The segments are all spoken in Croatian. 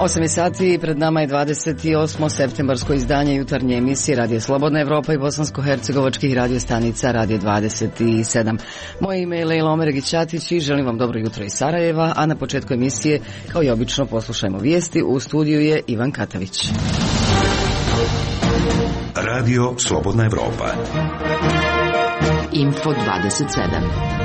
8 sati i pred nama je 28. septembarsko izdanje jutarnje emisije Radija Slobodna Evropa i bosansko-hercegovačkih radiostanica Radio 27. Moje ime je Lejla Omeregić-Ćatić i želim vam dobro jutro iz Sarajeva, a na početku emisije, kao i obično, poslušajmo vijesti. U studiju je Ivan Katavić. Radio Slobodna Evropa. Info 27.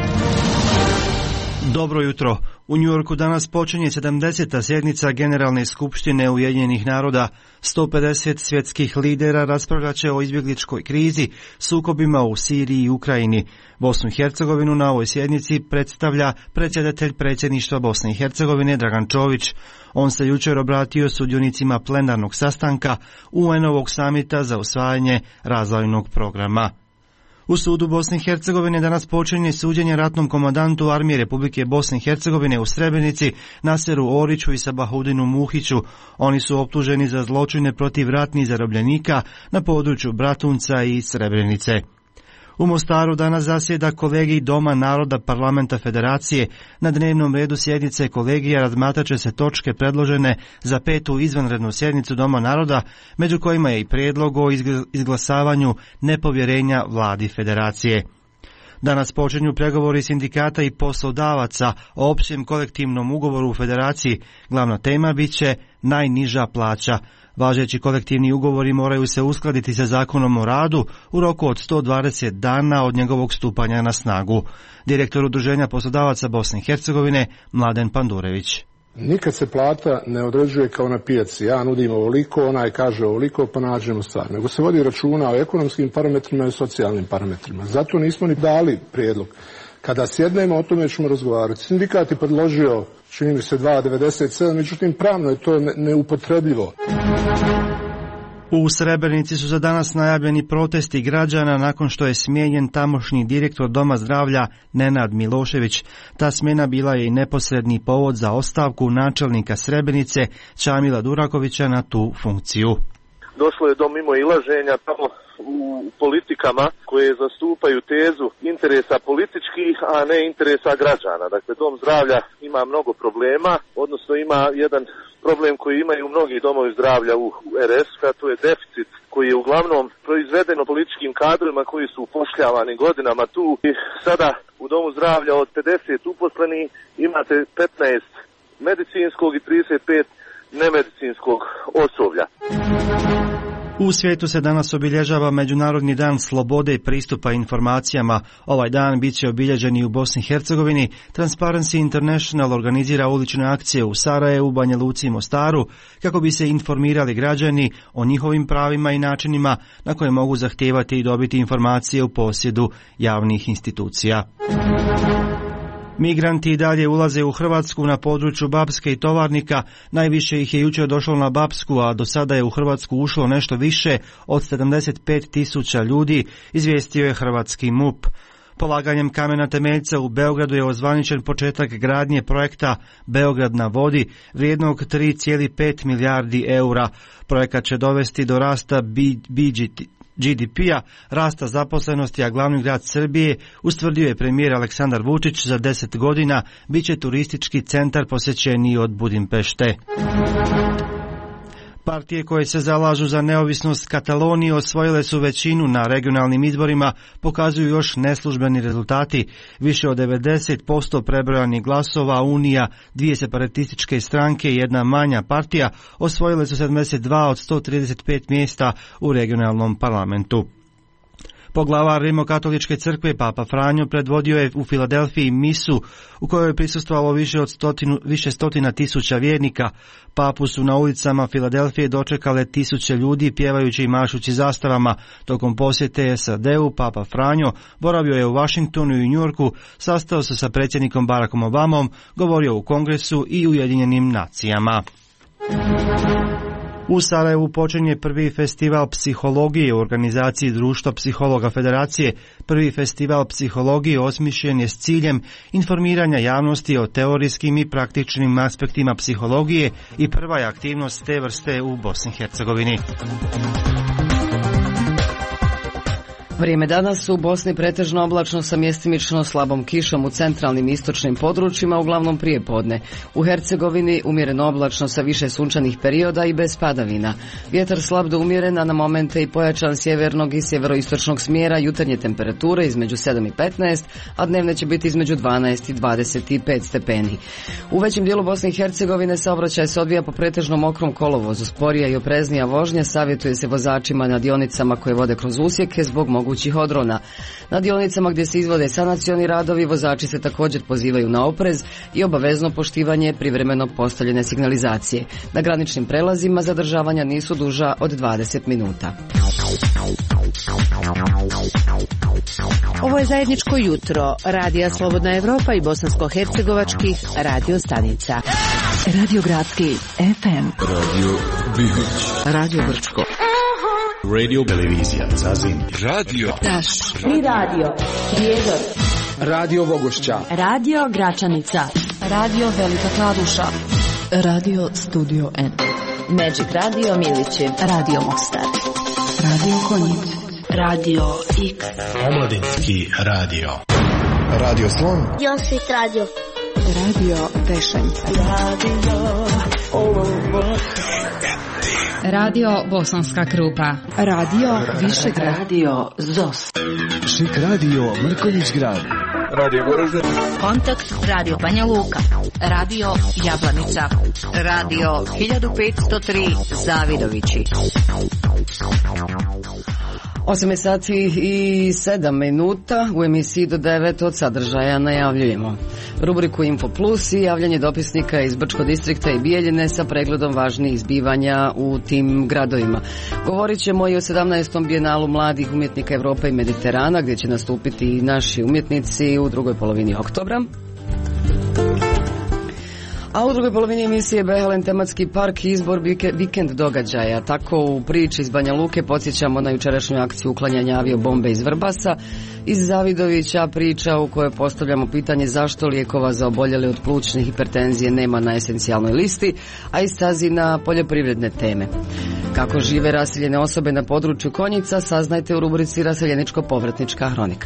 Dobro jutro. U Njujorku danas počinje 70. sjednica Generalne skupštine Ujedinjenih naroda. 150 svjetskih lidera raspravljat će o izbjegličkoj krizi, sukobima u Siriji i Ukrajini. Bosnu i Hercegovinu na ovoj sjednici predstavlja predsjedatelj predsjedništva Bosne i Hercegovine Dragan Čović. On se jučer obratio sudionicima plenarnog sastanka UN-ovog samita za usvajanje razvojnog programa. U sudu Bosne i Hercegovine danas počinje suđenje ratnom komandantu Armije Republike Bosne i Hercegovine u Srebrenici Naseru Oriću i Sabahudinu Muhiću. Oni su optuženi za zločine protiv ratnih zarobljenika na području Bratunca i Srebrenice. U Mostaru danas zasjeda kolegij Doma naroda Parlamenta Federacije. Na dnevnom redu sjednice kolegija razmatrat će se točke predložene za 5. izvanrednu sjednicu Doma naroda, među kojima je i prijedlog o izglasavanju nepovjerenja vladi Federacije. Danas počinju pregovori sindikata i poslodavaca o općem kolektivnom ugovoru u Federaciji. Glavna tema bit će najniža plaća. Važeći kolektivni ugovori moraju se uskladiti sa Zakonom o radu u roku od 120 dana od njegovog stupanja na snagu. Direktor Udruženja poslodavaca Bosne i Hercegovine Mladen Pandurević. Nikad se plata ne određuje kao na pijaci. Ja nudim ovoliko, onaj kaže ovoliko, pa nađemo stvar. Nego se vodi računa o ekonomskim parametrima i socijalnim parametrima. Zato nismo ni dali prijedlog. Kada sjednemo, o tome ćemo razgovarati. Sindikat je predložio, čini mi se, 2,97, međutim pravno je to neupotrebljivo. U Srebrenici su za danas najavljeni protesti građana nakon što je smijenjen tamošnji direktor Doma zdravlja Nenad Milošević. Ta smjena bila je i neposredni povod za ostavku načelnika Srebrenice Čamila Durakovića na tu funkciju. Došlo je do mimoilaženja tamo u politikama koje zastupaju tezu interesa političkih, a ne interesa građana. Dakle, Dom zdravlja ima mnogo problema, odnosno ima jedan problem koji imaju mnogi domovi zdravlja u RS, a to je deficit koji je uglavnom proizvedeno političkim kadrovima koji su upošljavani godinama tu. I sada u Domu zdravlja od 50 uposlenih imate 15 medicinskog i 35 nemedicinskog osoblja. U svijetu se danas obilježava Međunarodni dan slobode i pristupa informacijama. Ovaj dan bit će obilježen i u Bosni i Hercegovini. Transparency International organizira ulične akcije u Sarajevu, Banja Luci i Mostaru kako bi se informirali građani o njihovim pravima i načinima na koje mogu zahtijevati i dobiti informacije u posjedu javnih institucija. Migranti i dalje ulaze u Hrvatsku na području Bapske i Tovarnika. Najviše ih je jučer došlo na Bapsku, a do sada je u Hrvatsku ušlo nešto više od 75.000 ljudi, izvijestio je hrvatski MUP. Polaganjem kamena temeljca u Beogradu je ozvaničen početak gradnje projekta Beograd na vodi vrijednog 3,5 milijardi eura. Projekat će dovesti do rasta GDP-a, rasta zaposlenosti, a glavni grad Srbije, ustvrdio je premijer Aleksandar Vučić, za 10 godina bit će turistički centar posjećeniji od Budimpešte. Partije koje se zalažu za neovisnost Katalonije osvojile su većinu na regionalnim izborima, pokazuju još neslužbeni rezultati. Više od 90% prebrojanih glasova Unija, dvije separatističke stranke i jedna manja partija osvojile su 72 od 135 mjesta u regionalnom parlamentu. Poglavar Rimokatoličke crkve Papa Franjo predvodio je u Filadelfiji misu u kojoj je prisustvovalo više stotina tisuća vjernika. Papu su na ulicama Filadelfije dočekale tisuće ljudi pjevajući i mašući zastavama. Tokom posjete SAD-u Papa Franjo boravio je u Washingtonu i Njujorku, sastao se sa predsjednikom Barackom Obamom, govorio u Kongresu i Ujedinjenim nacijama. U Sarajevu počinje prvi festival psihologije u organizaciji Društva psihologa Federacije. Prvi festival psihologije osmišljen je s ciljem informiranja javnosti o teorijskim i praktičnim aspektima psihologije i prva je aktivnost te vrste u Bosni i Hercegovini. Vrijeme danas u Bosni pretežno oblačno sa mjestimično slabom kišom u centralnim i istočnim područjima, uglavnom prije podne. U Hercegovini umjereno oblačno sa više sunčanih perioda i bez padavina. Vjetar slab do umjeren, a na momente i pojačan sjevernog i sjeveroistočnog smjera, jutarnje temperature između 7 i 15, a dnevne će biti između 12 i 25 stepeni. U većem dijelu Bosne i Hercegovine saobraćaj se odvija po pretežno mokrom kolovozu. Sporija i opreznija vožnja savjetuje se vozačima na dionicama koje vode kroz usjeke zbog mogućih odrona. Na dionicama gdje se izvode sanacioni radovi, vozači se također pozivaju na oprez i obavezno poštivanje privremeno postavljene signalizacije. Na graničnim prelazima zadržavanja nisu duža od 20 minuta. Ovo je zajedničko jutro Radija Slobodna Evropa i bosansko-hercegovačkih radio stanica. Radio Gradski FM, Radio Bihoć, Radio Brčko, Radio Televizija Zazin, Radio Taš i Radio Prijedor, Radio Vogošća, Radio Gračanica, Radio Velika Kladuša, Radio Studio N, Magic Radio Milići, Radio Mostar, Radio Konjic, Radio X, Omladinski radio. Radio Slon, Josip Radio, Radio Pešanj, Radio Bosanska Krupa, Radio Višegrad, Radio ZOS, Šik Radio Mrkonjić Grad, Radio Goražde, Kontakt Radio Banja Luka, Radio Jablanica, Radio 1503 Zavidovići. 8 sati i 7 minuta, u emisiji do 9 od sadržaja najavljujemo rubriku Info Plus i javljanje dopisnika iz Brčko distrikta i Bijeljine sa pregledom važnijih zbivanja u tim gradovima. Govorit ćemo i o 17. bijenalu mladih umjetnika Evrope i Mediterana, gdje će nastupiti i naši umjetnici u drugoj polovini oktobra. A u drugoj polovini emisije Behelen tematski park i izbor vikend događaja. Tako u priči iz Banja Luke podsjećamo na jučerašnju akciju uklanjanja aviobombe iz Vrbasa. Iz Zavidovića priča u kojoj postavljamo pitanje zašto lijekova za oboljele od plućne hipertenzije nema na esencijalnoj listi, a iz Sazina poljoprivredne teme. Kako žive raseljene osobe na području Konjica, saznajte u rubrici Raseljeničko-povratnička hronika.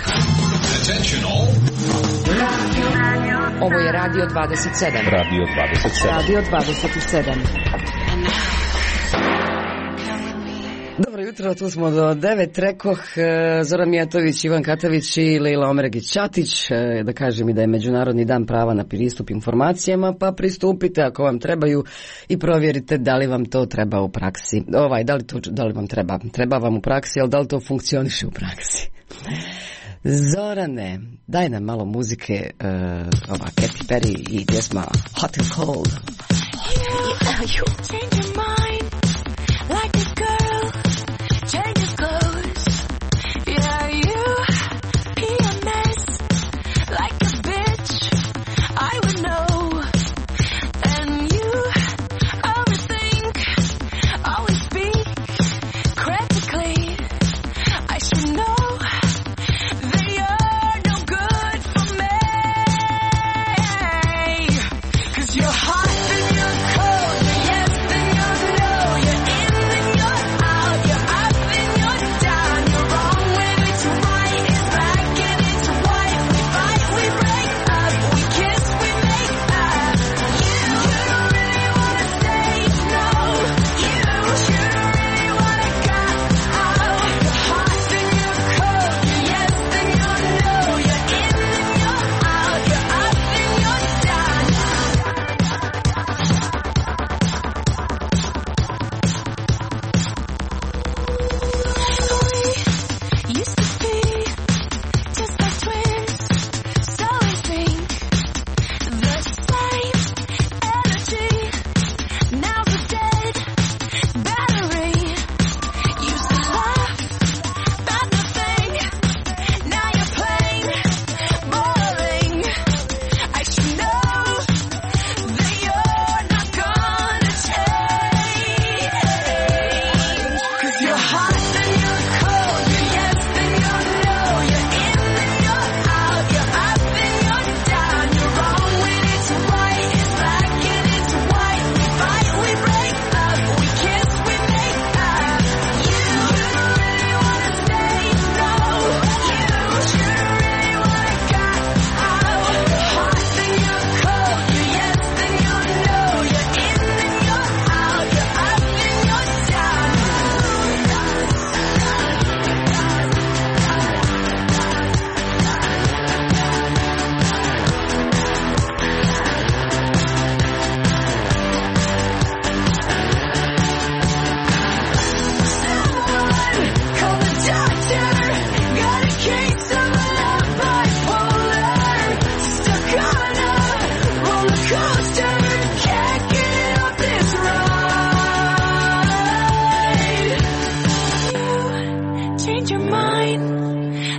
Ovo je Radio 27. Radio 27. Radio 27. Dobro jutro, tu smo do 9, rekoh, Zoran Mijatović, Ivan Katavić i Lejla Omeregić-Ćatić, da kažem i da je Međunarodni dan prava na pristup informacijama, pa pristupite ako vam trebaju i provjerite da li vam to treba u praksi. Da li vam treba vam u praksi, ali da li to funkcioniše u praksi. Zorane, daj nam malo muzike, ova Katy Perry i pjesma Hot and Cold. You're hot and you're cold, you're yes and you're no.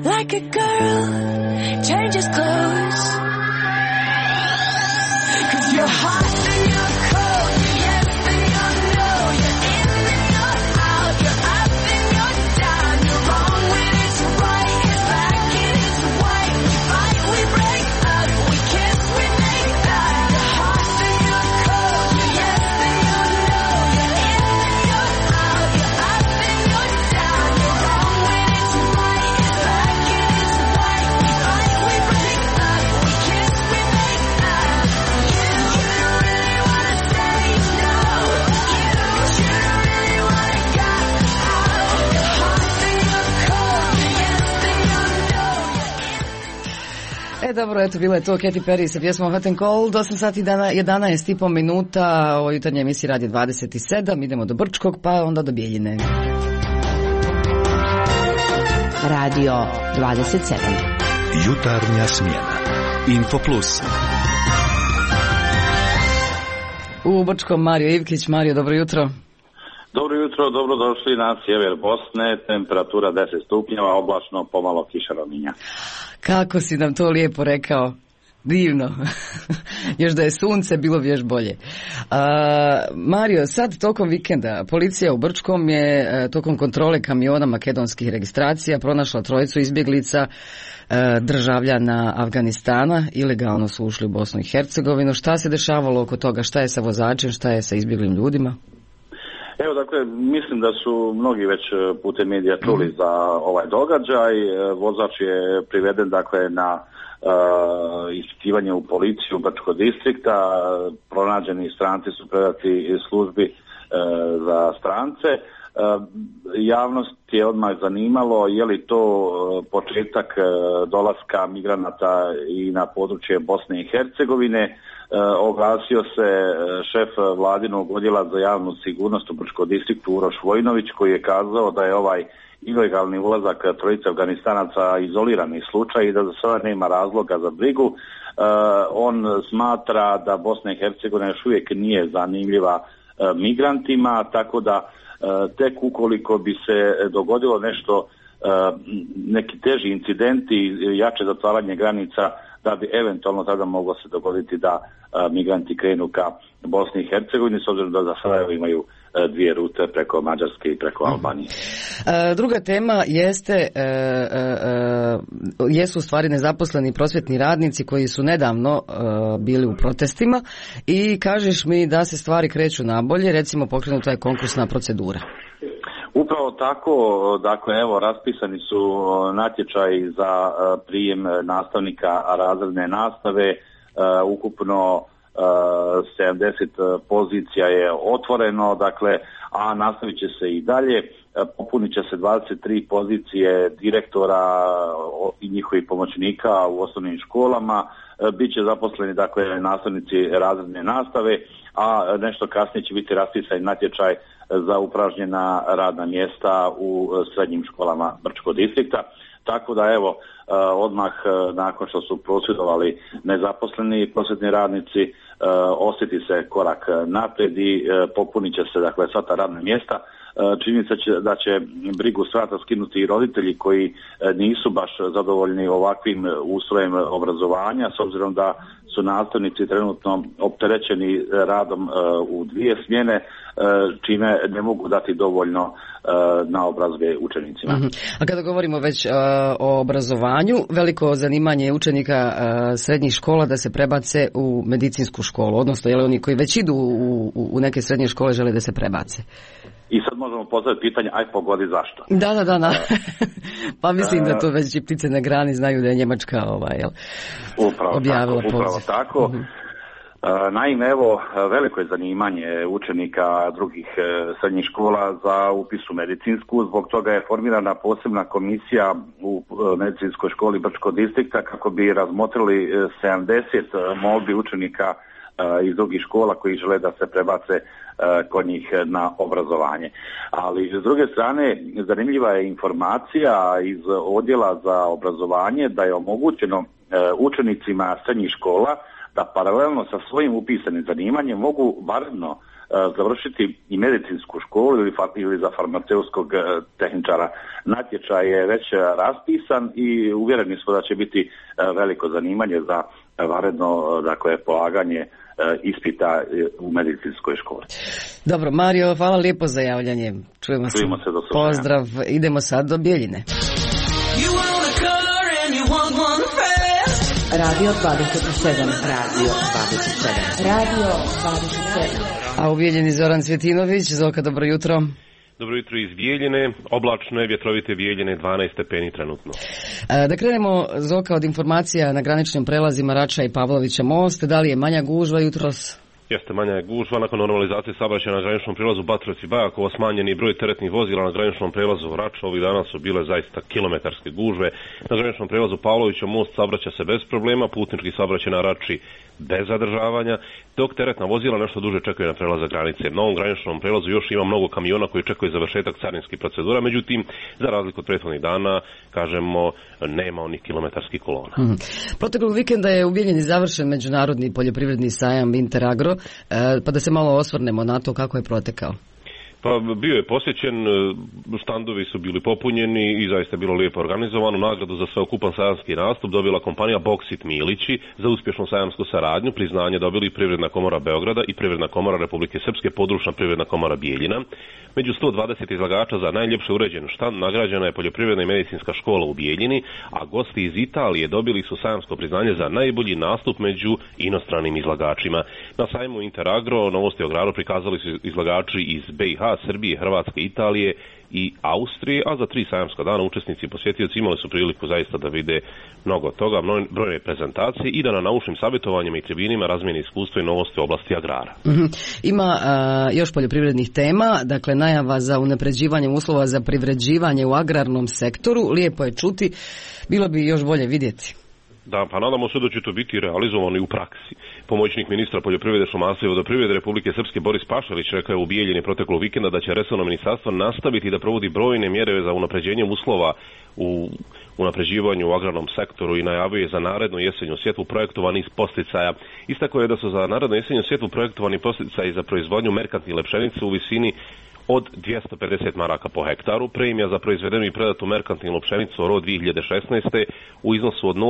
like a girl changes clothes. 'Cause you're hot and you're cold, you're yes and you're no, you're in and you're out, you're up and you're down, you're wrong when it's right, it's black and it's white, we fight, we break up, we kiss, we make up. You're hot and you're cold, you're yes and you're no, you're in and you're out, you're up and you're down, you're wrong when it's right, it's black and it's white, we fight, we break up, we kiss, we make up. You really wanna say no, you really wanna go out. You're hot and you're cold, you're yes and you're no, you're in. Dobro, eto, bila je to Katy Perry sa pjesmom Hot and Cold, 8 sati 11,5 minuta, ovo jutarnje emisije Radio 27, idemo do Brčkog, pa onda do Bijeljine. Radio 27. Jutarnja smjena. Info Plus. U Brčkom Mario Ivkić. Mario, dobro jutro. Dobro jutro, dobrodošli na sjever Bosne, temperatura 10 stupnjeva, oblačno, pomalo kišarovinja. Kako si nam to lijepo rekao. Divno. Još da je sunce, bilo bi još bolje. Mario, sad tokom vikenda policija u Brčkom je tokom kontrole kamiona makedonskih registracija pronašla trojicu izbjeglica državljana Afganistana. Ilegalno su ušli u Bosnu i Hercegovinu. Šta se dešavalo oko toga? Šta je sa vozačem? Šta je sa izbjeglim ljudima? Evo, dakle, mislim da su mnogi već putem medija čuli za ovaj događaj. Vozač je priveden, dakle, na ispitivanje u policiju Brčkog distrikta. Pronađeni stranci su predati službi za strance. Javnost je odmah zanimalo je li to početak dolaska migranata i na područje Bosne i Hercegovine. Oglasio se šef vladinog odjela za javnu sigurnost u Brčkom distriktu Uroš Vojnović, koji je kazao da je ovaj ilegalni ulazak trojice Afganistanaca izolirani slučaj i da za sada nema razloga za brigu. On smatra da Bosna i Hercegovina još uvijek nije zanimljiva migrantima, tako da tek ukoliko bi se dogodilo nešto, neki teži incidenti i jače zatvaranje granica, da bi eventualno tada moglo se dogoditi da migranti krenu ka Bosni i Hercegovini, s obzirom da za sada imaju dvije rute preko Mađarske i preko Albanije. Druga tema jesu u stvari nezaposleni prosvjetni radnici koji su nedavno bili u protestima i kažeš mi da se stvari kreću nabolje, recimo pokrenuta je konkursna procedura. Upravo tako, dakle, evo, raspisani su natječaji za prijem nastavnika razredne nastave, ukupno 70 pozicija je otvoreno, dakle, a nastavit će se i dalje. Popunit će se 23 pozicije direktora i njihovih pomoćnika u osnovnim školama. Biće zaposleni, dakle, nastavnici razredne nastave, a nešto kasnije će biti raspisan natječaj za upražnjena radna mjesta u srednjim školama Brčkog distrikta. Tako da, evo, odmah nakon što su prosvjedovali nezaposleni prosvjetni radnici, osjeti se korak naprijed i popunit će se, dakle, sva ta radna mjesta. Čini se da će brigu svata skinuti i roditelji koji nisu baš zadovoljni ovakvim ustrojem obrazovanja, s obzirom da su nastavnici trenutno opterećeni radom u dvije smjene, čime ne mogu dati dovoljno naobrazbe učenicima. A kada govorimo već o obrazovanju, veliko zanimanje učenika srednjih škola da se prebace u medicinsku školu, odnosno je li oni koji već idu u neke srednje škole žele da se prebace? I sad možemo postaviti pitanje, aj pogodi zašto. Da. Pa mislim da to već i ptice na grani znaju da je Njemačka objavila poziv. Upravo tako. Naime, evo, veliko je zanimanje učenika drugih srednjih škola za upis u medicinsku. Zbog toga je formirana posebna komisija u medicinskoj školi Brčkog distrikta kako bi razmotrili 70 molbi učenika iz drugih škola koji žele da se prebace kod njih na obrazovanje. Ali s druge strane, zanimljiva je informacija iz odjela za obrazovanje da je omogućeno učenicima srednjih škola da paralelno sa svojim upisanim zanimanjem mogu vanredno završiti i medicinsku školu ili za farmaceutskog tehničara. Natječaj je već raspisan i uvjereni smo da će biti veliko zanimanje za vanredno, dakle, polaganje ispita u medicinskoj školi. Dobro, Mario, hvala lijepo za javljanje. Čujemo se do slušanja. Pozdrav, idemo sad do Bijeljine. Radio 27. Radio 27. Radio 27. A u Bijeljini Zoran Cvjetinović. Zoka, dobro jutro. Dobro jutro iz Bijeljine, oblačne, vjetrovite Bijeljine, 12 stepeni trenutno. Da krenemo, Zoka, od informacija na graničnim prelazima Rača i Pavlovića most. Da li je manja gužva jutros? Jeste, manja je gužva. Nakon normalizacije saobraćaja na graničnom prijelazu Batrovac i Bajakovo smanjeni broj teretnih vozila na graničnom prijelazu Rača. Ovih dana su bile zaista kilometarske gužve. Na graničnom prijelazu Pavlovića most saobraća se bez problema, putnički saobraćaj na Rači bez zadržavanja, dok teretna vozila nešto duže čekaju na prelaze granice. Na ovom graničnom prelazu još ima mnogo kamiona koji čekaju završetak carinskih procedura, međutim, za razliku od prethodnih dana, kažemo, nema onih kilometarskih kolona. Proteklog vikenda je u Bijeljini završen međunarodni poljoprivredni sajam Interagro, pa da se malo osvrnemo na to kako je protekao. Pa bio je posjećen, štandovi su bili popunjeni i zaista je bilo lijepo organizovano. Nagradu za sveukupan sajamski nastup dobila kompanija Boksit Milići za uspješnu sajamsku saradnju. Priznanje dobili Privredna komora Beograda i Privredna komora Republike Srpske, područna Privredna komora Bijeljina. Među 120 izlagača za najljepše uređen štand nagrađena je Poljoprivredna i medicinska škola u Bijeljini, a gosti iz Italije dobili su sajamsko priznanje za najbolji nastup među inostranim izlagačima. Na sajmu Interagro novosti o agradu prikazali su izlagači iz BiH, Srbije, Hrvatske, Italije i Austrije, a za 3 sajamska dana učesnici i posjetioci imali su priliku zaista da vide mnogo toga, brojne prezentacije i da na naučnim savjetovanjima i tribinima razmijene iskustva i novosti u oblasti agrara. Ima još poljoprivrednih tema, dakle najava za unapređivanje uslova za privređivanje u agrarnom sektoru, lijepo je čuti, bilo bi još bolje vidjeti. Da, pa nadamo se da će to biti realizovano i u praksi. Pomoćnik ministra poljoprivrede, šumarstva i vodoprivrede Republike Srpske Boris Pašalić rekao je u Bijeljini proteklog vikenda da će resorno ministarstvo nastaviti da provodi brojne mjere za unapređenje uslova u unapređivanju u agrarnom sektoru i najavio je za narednu jesenju sjetvu projektovani iz posticaja. Istakao je da su za narednu jesenju sjetvu projektovani posticaji za proizvodnju merkantilne pšenice u visini od 250 maraka po hektaru, premija za proizvedenu i predatu merkantilnu pšenicu rod 2016. u iznosu od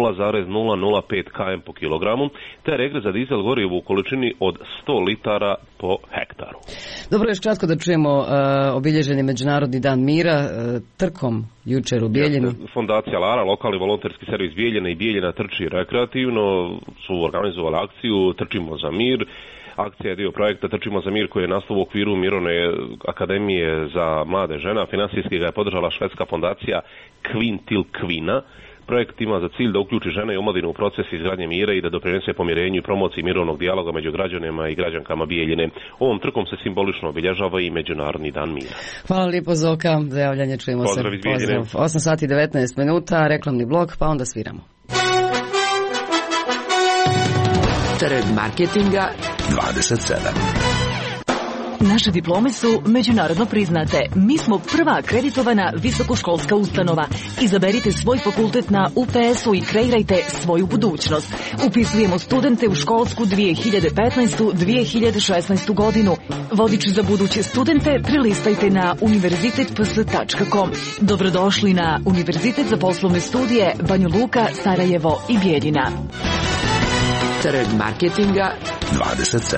0,005 km po kilogramu, te regres za dizel gorivo u količini od 100 litara po hektaru. Dobro, još kratko da čujemo obilježeni Međunarodni dan mira trkom jučer u Bijeljini. Fondacija Lara, lokalni volonterski servis Bijeljina i Bijeljina trči rekreativno su organizovali akciju Trčimo za mir. Akcija je dio projekta Trčimo za mir koji je nastao u okviru Mirovne akademije za mlade žena. Finansijski ga je podržala švedska fondacija Kvin til Kvina. Projekt ima za cilj da uključi žene i omladinu u proces izgradnje mira i da doprinese pomirenju i promociji mirovnog dijaloga među građanima i građankama Bijeljine. Ovom trkom se simbolično obilježava i Međunarodni dan mira. Hvala lijepo, Zoka, za javljanje, čujemo Pozdrav se. Iz Bijeljine. 8 sati 19 minuta, reklamni blok, pa onda sviramo. Trg marketinga 27. Naše diplome su međunarodno priznate. Mi smo prva akreditovana visokoškolska ustanova. Izaberite svoj fakultet na UPS-u i kreirajte svoju budućnost. Upisujemo studente u školsku 2015-2016 godinu. Vodič za buduće studente prilistajte na univerzitetps.com. Dobrodošli na Univerzitet za poslovne studije Banja Luka, Sarajevo i Bijeljina. Trg marketinga 27.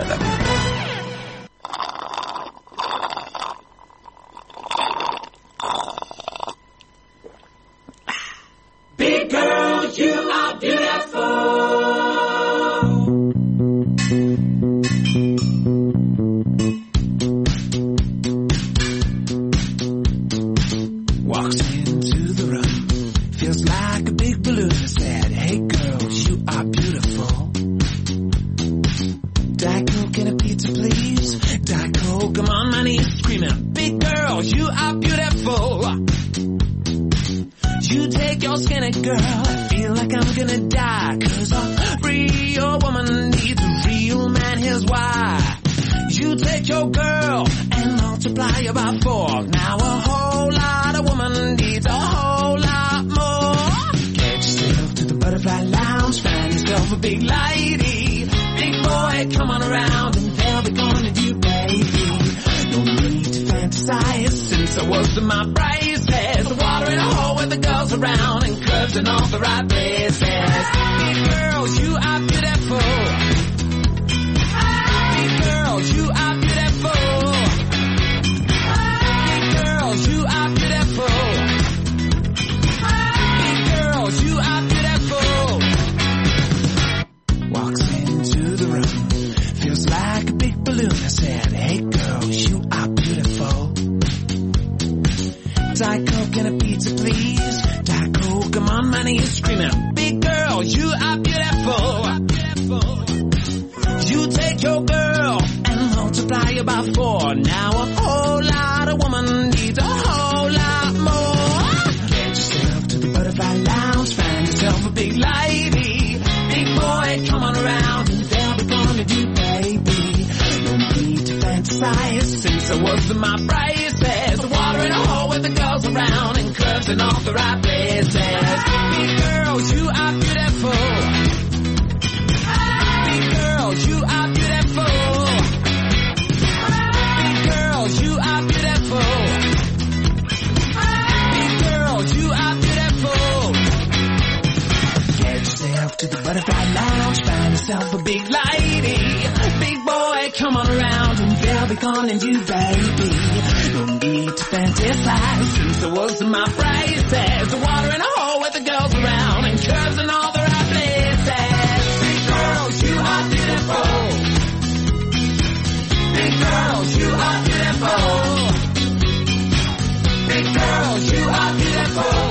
Big girls, you are beautiful. Walks into the room, feels like a big balloon. Said, hey girls, you are beautiful. Diet Coke and a pizza, please. Diet Coke, I'm on my knees screaming, big girls, you are beautiful. You take your skinny girl, I feel like I'm gonna die. Cause a real woman needs a real man, here's why. You take your girl and multiply her by 4. Now a whole lot of woman needs a whole lot more. Get yourself to the butterfly lounge, find yourself a big lady. Big boy, come on around and they'll be going to you, baby. since I was in my braces. Water in a hole with the girls around and curves in all the right places. Big girls, you are beautiful. Big girls, you are beautiful. Big girls, you are beautiful. Big girls, you are beautiful. Walks into the room, feels like a big balloon. I said, hey girls, you are beautiful. Diet Coke and a pizza, please. Diet Coke, come on, my knees screaming. Big girl, you are beautiful. You take your girl and multiply it by 4. Now a whole lot of woman needs a whole lot more. Get yourself to the butterfly lounge, find yourself a big lady. Big boy, come on around and they'll be gonna do, baby. No need to fantasize since I was in my braces. Water in a hole with the girls around and curves in all the right places. Big girls, you are beautiful. Big girls, you are beautiful. Big girls, you are beautiful. Big girls, you are beautiful. Get yourself to the butterfly lounge, find yourself a big lady. Big boy, come on around and they'll be calling you baby. No need to fantasize since I was in my braces. Water in a hole with the girls around and curves in all the right places. Big girls, you are beautiful. Big girls, you are beautiful. Big girls, you are beautiful.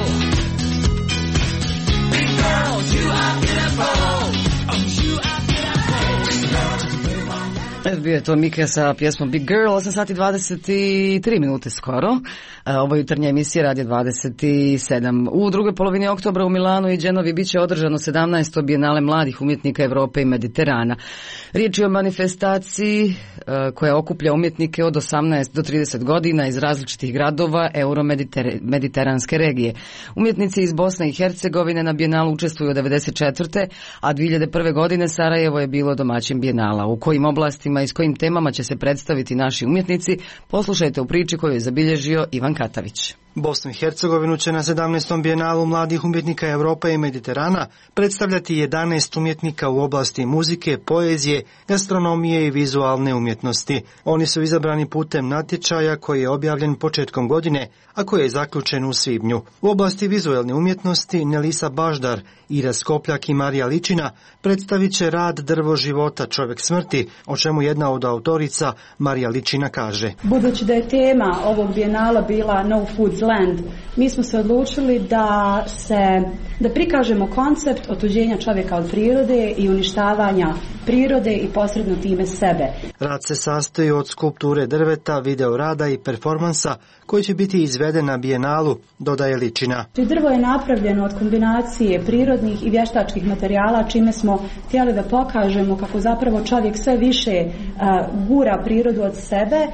Big girls, you are beautiful. Oh, you are Bio je to Mika sa pjesmom Big Girl, 8 sati 23 minute skoro. Ovo je jutarnja emisija Radio 27. U drugoj polovini oktobra u Milanu i Genovi bit će održano 17. Bijenale mladih umjetnika Evrope i Mediterana. Riječ je o manifestaciji koja okuplja umjetnike od 18 do 30 godina iz različitih gradova euromediteranske regije. Umjetnici iz Bosne i Hercegovine na Bijenalu učestvuju od 1994. a 2001. godine Sarajevo je bilo domaćin Bijenala. U kojim oblastima i s kojim temama će se predstaviti naši umjetnici, poslušajte u priči koju je zabilježio Ivan Katavić. Bosnu i Hercegovinu će na 17. Bijenalu mladih umjetnika Evrope i Mediterana predstavljati 11 umjetnika u oblasti muzike, poezije, gastronomije i vizualne umjetnosti. Oni su izabrani putem natječaja koji je objavljen početkom godine, a koji je zaključen u svibnju. U oblasti vizualne umjetnosti Nelisa Baždar, Ira Skopljak i Marija Ličina predstavit će rad Drvo života, čovjek smrti, o čemu jedna od autorica Marija Ličina kaže. Budući da je tema ovog bijenala bila No Food's Land, mi smo se odlučili da prikažemo koncept otuđenja čovjeka od prirode i uništavanja prirode i posredno time sebe. Rad se sastoji od skulpture drveta, video rada i performansa koji će biti izveden na bijenalu, dodaje Ličina. Drvo je napravljeno od kombinacije prirodnih i vještačkih materijala, čime smo htjeli da pokažemo kako zapravo čovjek sve više gura prirodu od sebe,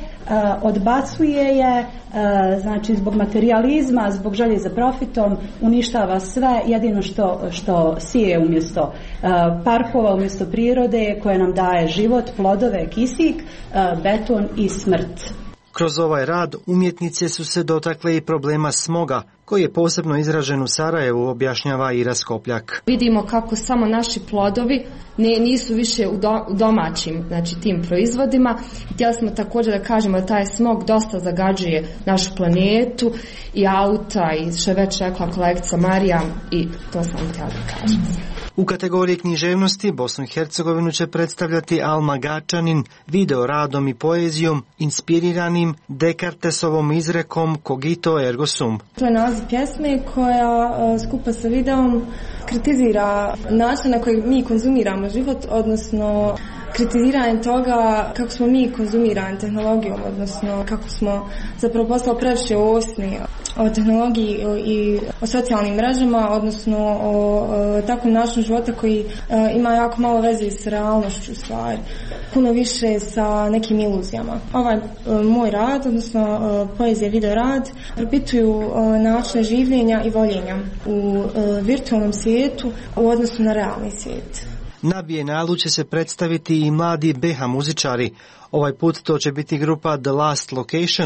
odbacuje je, znači zbog materijalizma, zbog želje za profitom, uništava sve, jedino što sije umjesto parkova, umjesto prirode koja nam daje život, plodove, kisik, beton i smrt. Kroz ovaj rad umjetnice su se dotakle i problema smoga, koji je posebno izražen u Sarajevu, objašnjava Ira Skopljak. Vidimo kako samo naši plodovi nisu više u domaćim, znači tim proizvodima. Htjeli smo također da kažemo da taj smog dosta zagađuje našu planetu i auta i što je već rekla kolegica Marija i to sam htjela da kažem. U kategoriji književnosti Bosnu i Hercegovinu će predstavljati Alma Gačanin video radom i poezijom inspiriranim Dekartesovom izrekom Cogito ergo sum. To je naziv pjesme koja skupa sa videom kritizira način na koji mi konzumiramo život, odnosno kritiziranje toga kako smo mi konzumirani tehnologijom, odnosno kako smo zapravo postali previše ovisni o tehnologiji i o socijalnim mrežama, odnosno o takvom načinu života koji ima jako malo veze s realnošću stvari, puno više sa nekim iluzijama. Ovaj moj rad, odnosno poezija, video rad, propituju načine življenja i voljenja u virtualnom svijetu u odnosu na realni svijet. Na bijenalu će se predstaviti i mladi BH muzičari. Ovaj put to će biti grupa The Last Location,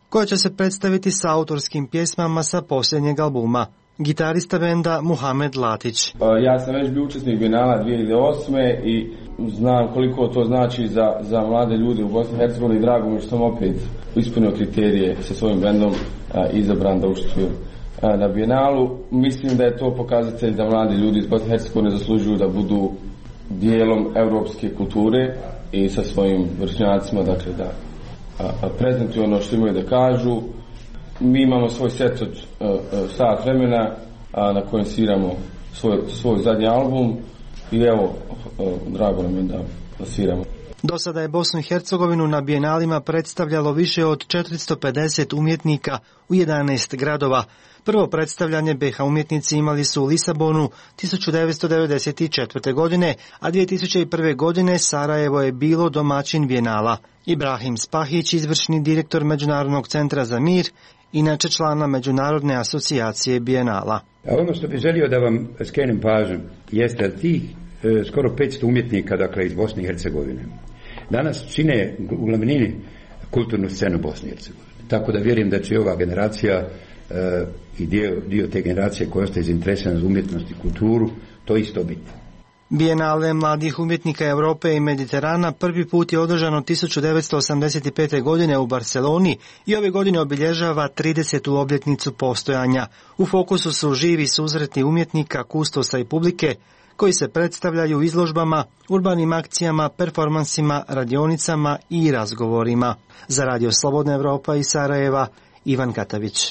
koja će se predstaviti sa autorskim pjesmama sa posljednjeg albuma. Gitarista benda Muhamed Latić. Ja sam već bio učesnik Bijenala 2008. i znam koliko to znači za mlade ljude u Bosni i Hercegovini. Drago mi što sam opet ispunio kriterije sa svojim bendom izabran da učestvujem na Bijenalu. Mislim da je to pokazatelj da mladi ljudi iz Bosne i Hercegovine zaslužuju da budu dijelom europske kulture i sa svojim vršnjacima, dakle da prezentuju ono što imaju da kažu. Mi imamo svoj set od sat vremena na kojem sviramo svoj zadnji album i evo, drago nam je da sviramo. Do sada je Bosnu i Hercegovinu na Bijenalima predstavljalo više od 450 umjetnika u 11 gradova. Prvo predstavljanje BiH umjetnici imali su u Lisabonu 1994. godine, a 2001. godine Sarajevo je bilo domaćin Bijenala. Ibrahim Spahić, izvršni direktor Međunarodnog centra za mir, inače člana Međunarodne asocijacije Bijenala. Ono što bih želio da vam skrenem pažnju jeste da tih skoro 500 umjetnika, dakle iz Bosne i Hercegovine, danas čine u glavnini kulturnu scenu Bosne i Hercegovine. Tako da vjerujem da će ova generacija i dio te generacije koja ostaje zainteresirana za umjetnost i kulturu to isto biti. Bijenale mladih umjetnika Europe i Mediterana prvi put je održano 1985. godine u Barceloni i ove godine obilježava 30. obljetnicu postojanja. U fokusu su živi susreti umjetnika, kustosa i publike koji se predstavljaju izložbama, urbanim akcijama, performansima, radionicama i razgovorima. Za Radio Slobodna Evropa iz Sarajeva, Ivan Katavić.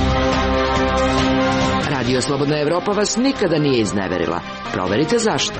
Radio Slobodna Evropa vas nikada nije izneverila. Proverite zašto.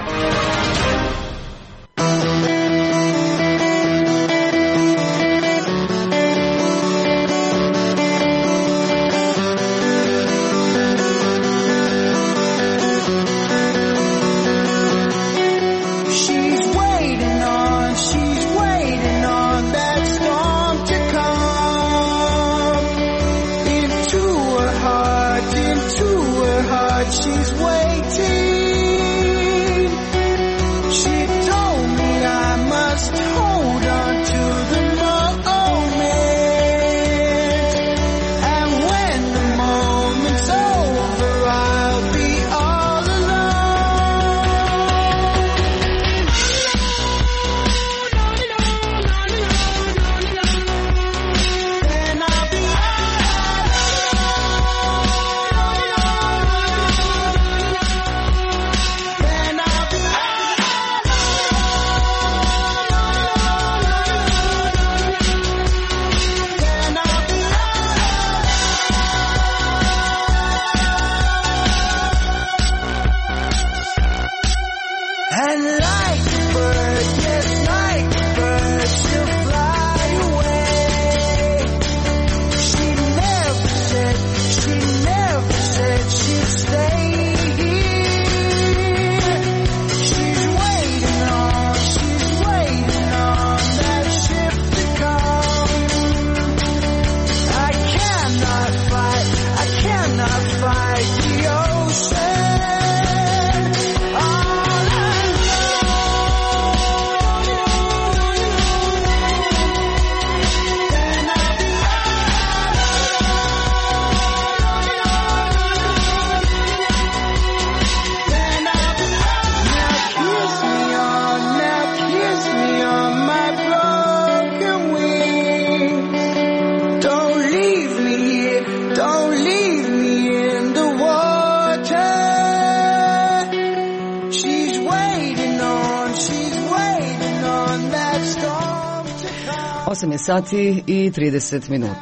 Osam je sati i 30 minuta.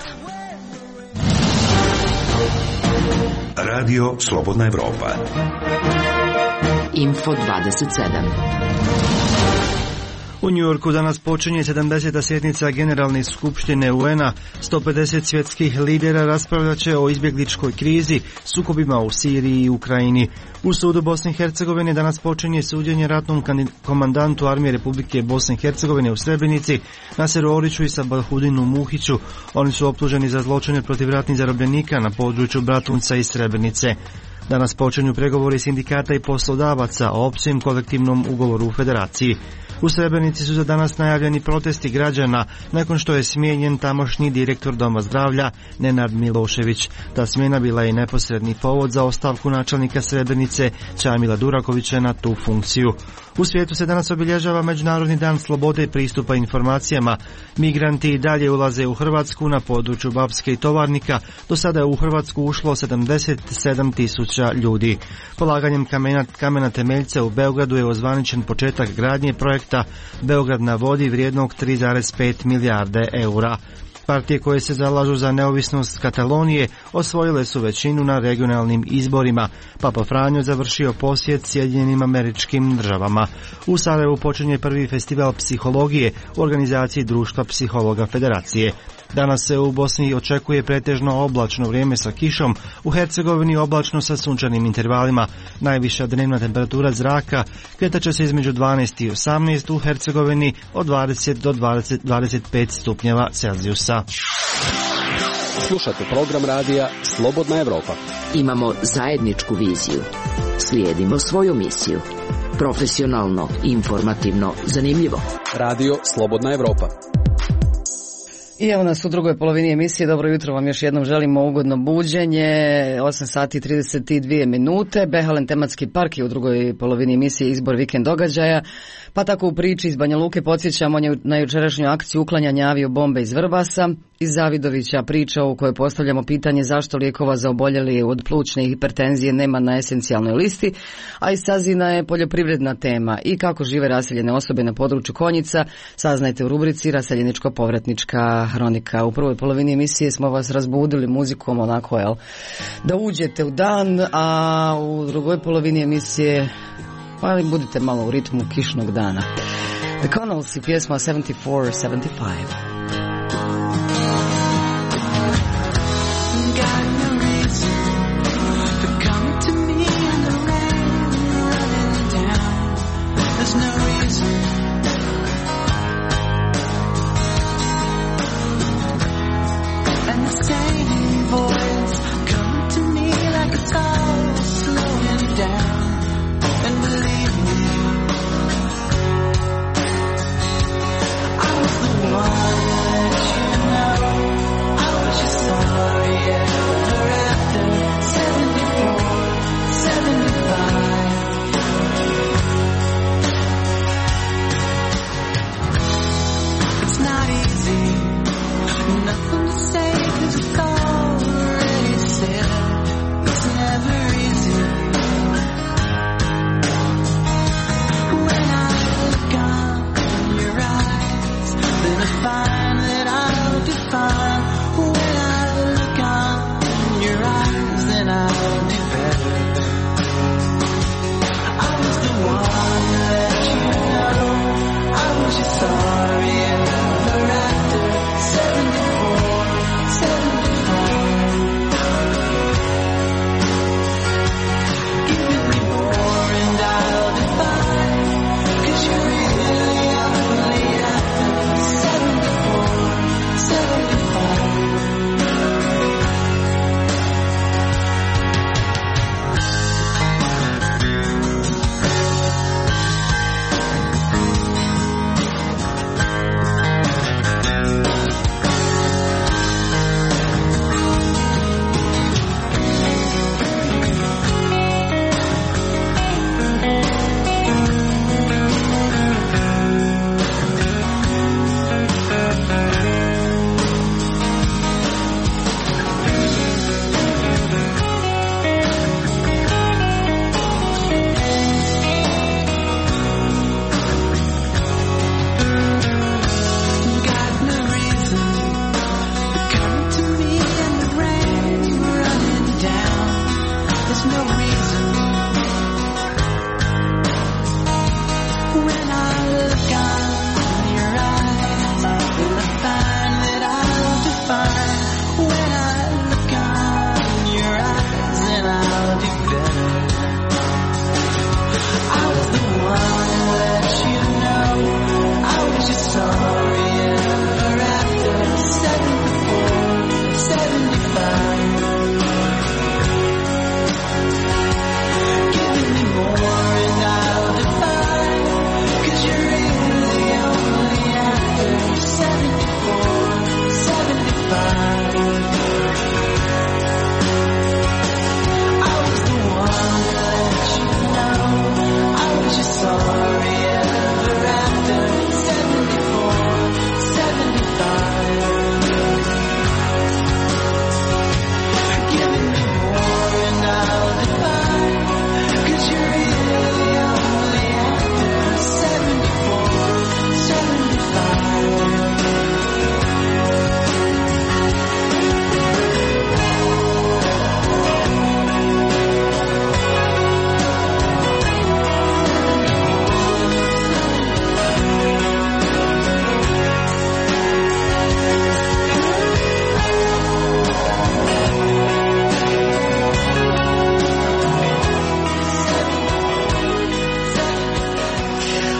Radio Slobodna Evropa. Info 27. U Njujorku danas počinje 70. sjednica Generalne skupštine UN-a. 150 svjetskih lidera raspravljat će o izbjegličkoj krizi, sukobima u Siriji i Ukrajini. U sudu Bosne i Hercegovine danas počinje suđenje ratnom komandantu Armije Republike Bosne i Hercegovine u Srebrenici, Naseru Oriću i Sabahudinu Muhiću. Oni su optuženi za zločine protiv ratnih zarobljenika na području Bratunca i Srebrenice. Danas počinju pregovori sindikata i poslodavaca o općem kolektivnom ugovoru u Federaciji. U Srebrenici su za danas najavljeni protesti građana nakon što je smijenjen tamošnji direktor Doma zdravlja Nenad Milošević. Ta smjena bila je neposredni povod za ostavku načelnika Srebrenice Čamila Durakovića na tu funkciju. U svijetu se danas obilježava Međunarodni dan slobode i pristupa informacijama. Migranti i dalje ulaze u Hrvatsku na području Bapske i Tovarnika. Do sada je u Hrvatsku ušlo 77.000 ljudi. Polaganjem kamena temeljca u Beogradu je ozvaničen početak gradnje projekta Beograd na vodi vrijednog 3,5 milijarde eura. Partije koje se zalažu za neovisnost Katalonije osvojile su većinu na regionalnim izborima. Papa Franjo završio posjet Sjedinjenim Američkim Državama. U Sarajevu počinje prvi festival psihologije u organizaciji Društva psihologa Federacije. Danas se u Bosni očekuje pretežno oblačno vrijeme sa kišom, u Hercegovini oblačno sa sunčanim intervalima. Najviša dnevna temperatura zraka kretat će se između 12 i 18, u Hercegovini od 20 do 25 stupnjeva Celzijusa. Slušate program radija Slobodna Evropa. Imamo zajedničku viziju. Slijedimo svoju misiju. Profesionalno, informativno, zanimljivo. Radio Slobodna Evropa. I evo nas u drugoj polovini emisije. Dobro jutro vam još jednom želimo, ugodno buđenje. 8 sati i 32 minute. Behalen tematski park je u drugoj polovini emisije izbor vikend događaja. Pa tako u priči iz Banja Luke podsjećamo na jučerašnju akciju uklanjanja aviobombe iz Vrbasa. Iz Zavidovića priča u kojoj postavljamo pitanje zašto lijekova za oboljeli od plućne hipertenzije nema na esencijalnoj listi, a iz Sazina je poljoprivredna tema i kako žive raseljene osobe na području Konjica, saznajte u rubrici Raseljeničko-povratnička hronika. U prvoj polovini emisije smo vas razbudili muzikom onako, da uđete u dan, a u drugoj polovini emisije pa budite malo u ritmu kišnog dana. The Connells i pjesma 74-75.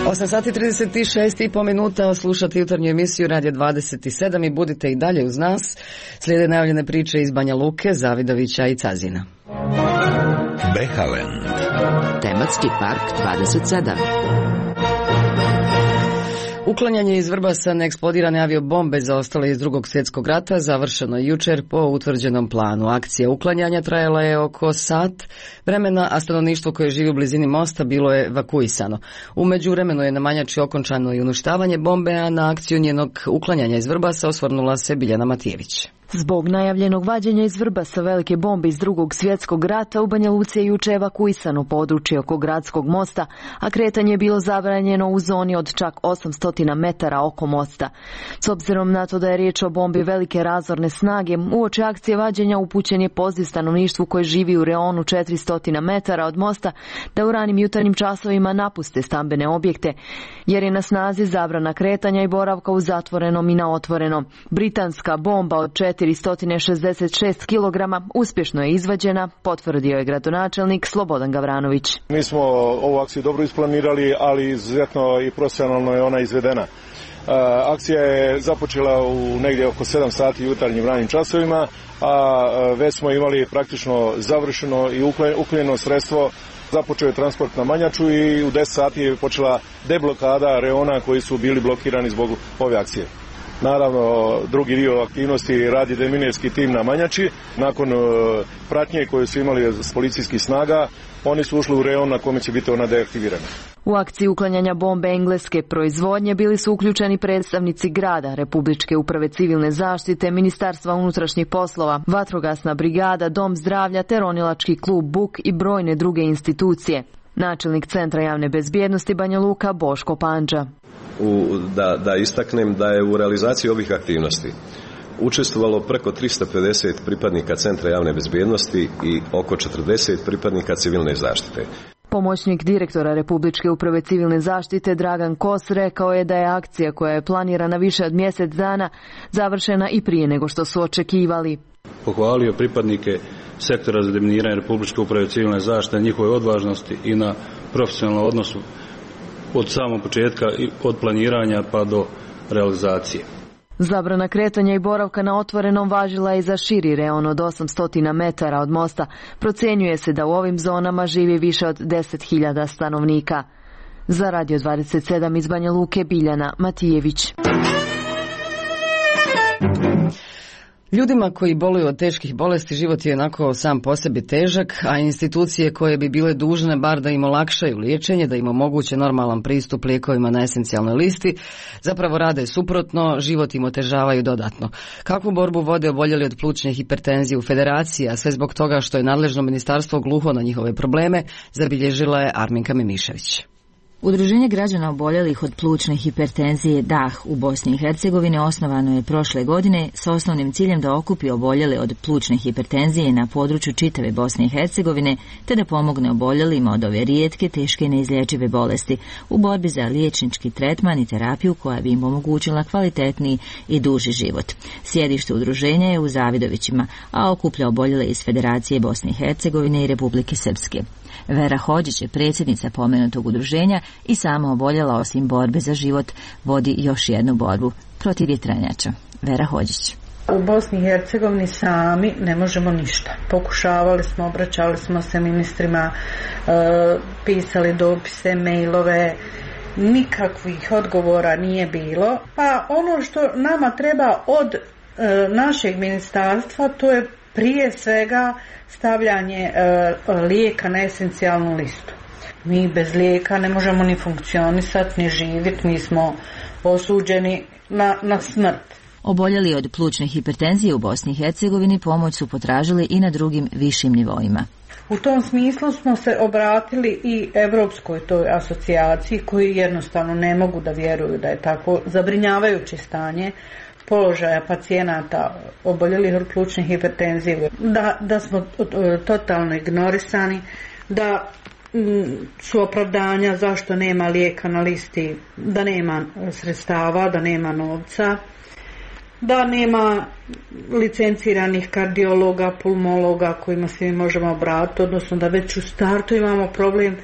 8 sati 36,5 minuta, slušate jutarnju emisiju Radio 27 i budite i dalje uz nas. Slijede najavljene priče iz Banja Luke, Zavidovića i Cazina. Behalen. Tematski park 27. Uklanjanje iz Vrbasa neeksplodirane aviobombe zaostale iz Drugog svjetskog rata završeno je jučer po utvrđenom planu. Akcija uklanjanja trajala je oko sat vremena, a stanovništvo koje živi u blizini mosta bilo je evakuisano. U međuvremenu je na Manjači okončano i uništavanje bombe, a na akciju njenog uklanjanja iz Vrbasa osvrnula se Biljana Matijević. Zbog najavljenog vađenja iz Vrbasa velike bombe iz Drugog svjetskog rata u Banja Luci je juče evakuisano područje oko gradskog mosta, a kretanje je bilo zabranjeno u zoni od čak 800 metara oko mosta. S obzirom na to da je riječ o bombi velike razorne snage, uoči akcije vađenja upućen je poziv stanovništvu koje živi u reonu 400 metara od mosta da u ranim jutarnjim časovima napuste stambene objekte, jer je na snazi zabrana kretanja i boravka u zatvorenom i na otvorenom. Britanska bomba od 466 kg uspješno je izvađena, potvrdio je gradonačelnik Slobodan Gavranović. Mi smo ovu akciju dobro isplanirali, ali izuzetno i profesionalno je ona izvedena. Akcija je započela u negdje oko 7 sati jutarnjim ranim časovima, a već smo imali praktično završeno i uklonjeno sredstvo. Započeo je transport na Manjaču i u 10 sati je počela deblokada reona koji su bili blokirani zbog ove akcije. Naravno, drugi dio aktivnosti radi deminirski tim na Manjači. Nakon pratnje koju su imali s policijskih snaga, oni su ušli u reon na kome će biti ona deaktivirana. U akciji uklanjanja bombe engleske proizvodnje bili su uključeni predstavnici grada, Republičke uprave civilne zaštite, Ministarstva unutrašnjih poslova, Vatrogasna brigada, Dom zdravlja, te ronilački klub Buk i brojne druge institucije. Načelnik Centra javne bezbjednosti Banja Luka Boško Pandža. Da istaknem da je u realizaciji ovih aktivnosti učestvovalo preko 350 pripadnika Centra javne bezbjednosti i oko 40 pripadnika civilne zaštite. Pomoćnik direktora Republičke uprave civilne zaštite Dragan Kos rekao je da je akcija koja je planirana više od mjesec dana završena i prije nego što su očekivali. Pohvalio pripadnike sektora za deminiranje Republičke uprave civilne zaštite, njihove odvažnosti i na profesionalnom odnosu od samog početka, od planiranja pa do realizacije. Zabrana kretanja i boravka na otvorenom važila je i za širi reon od 800 metara od mosta. Procjenjuje se da u ovim zonama živi više od 10.000 stanovnika. Za Radio 27 iz Banja Luke, Biljana Matijević. Ljudima koji boluju od teških bolesti život je onako sam po sebi težak, a institucije koje bi bile dužne bar da im olakšaju liječenje, da im omoguće normalan pristup lijekovima na esencijalnoj listi, zapravo rade suprotno, život im otežavaju dodatno. Kakvu borbu vode oboljeli od plućne hipertenzije u Federaciji, a sve zbog toga što je nadležno ministarstvo gluho na njihove probleme, zabilježila je Arminka Mimišević. Udruženje građana oboljelih od plućne hipertenzije DAH u Bosni i Hercegovini osnovano je prošle godine sa osnovnim ciljem da okupi oboljele od plućne hipertenzije na području čitave Bosne i Hercegovine, te da pomogne oboljelima od ove rijetke, teške i neizlječive bolesti u borbi za liječnički tretman i terapiju koja bi im omogućila kvalitetniji i duži život. Sjedište udruženja je u Zavidovićima, a okuplja oboljele iz Federacije Bosne i Hercegovine i Republike Srpske. Vera Hođić je predsjednica pomenutog udruženja i sama oboljela, osim borbe za život, vodi još jednu borbu protiv vjetrenjača. Vera Hođić. U Bosni i Hercegovini sami ne možemo ništa. Pokušavali smo, obraćali smo se ministrima, pisali dopise, mailove, nikakvih odgovora nije bilo. Pa ono što nama treba od našeg ministarstva, to je prije svega stavljanje lijeka na esencijalnu listu. Mi bez lijeka ne možemo ni funkcionisati, ni živjeti, mi smo osuđeni na smrt. Oboljeli od plućne hipertenzije u Bosni i Hercegovini pomoć su potražili i na drugim višim nivoima. U tom smislu smo se obratili i Europskoj toj asocijaciji, koji jednostavno ne mogu da vjeruju da je tako zabrinjavajuće stanje položaja pacijenata oboljelih od plućne hipertenzije, da smo totalno ignorisani, da su opravdanja zašto nema lijeka na listi, da nema sredstava, da nema novca, da nema licenciranih kardiologa, pulmologa kojima se mi možemo obratiti, odnosno da već u startu imamo problem